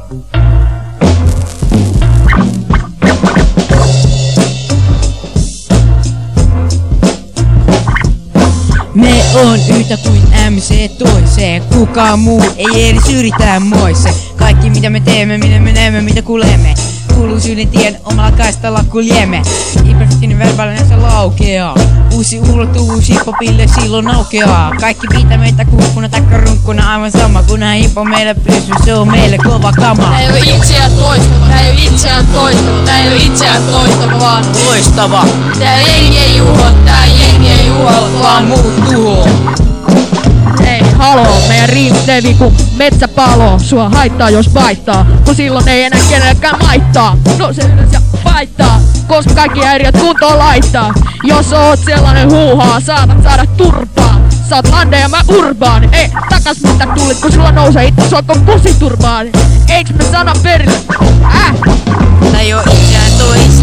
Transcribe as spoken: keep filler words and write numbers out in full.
Me on yhtä kuin M C toiseen, kukaan muu ei edes yritä moise. Kaikki mitä me teemme, minne me näemme, mitä kuulemme, kuuluu syiden tien omalla kaistalla kuljemme. Imperfektinen verbaalinen se laukeaa, uusi ulottuvuus hiphopille silloin aukeaa. Kaikki mitä meitä kuukkuna taikka runkkuna aivan sama, kunhan hippo meillä pysyy, se on meille kova kama. Tää ei oo itseään toistava, tää ei oo itseään toistava, tää ei oo itseään toistava vaan Loistava. Tää jengi ei juho, tää jengi ei juho, vaan muut tuho. Hei, haloo, meidän riimit levi kun metsäpalo. Sua haittaa jos vaihtaa, kun silloin ei enää kenellekään maittaa. No se ylös ja vaihtaa, koska kaikki häiriöt kuntoon laittaa. Jos oot sellainen huuhaa, saatat saada turpaa. Sä oot lande ja mä urbaan. Ei takas mitä tulit, kun sulla nousee itse sua kun pussiturbaan. Eiks me sana perille? Äh? Tää ei oo itseään toiseen.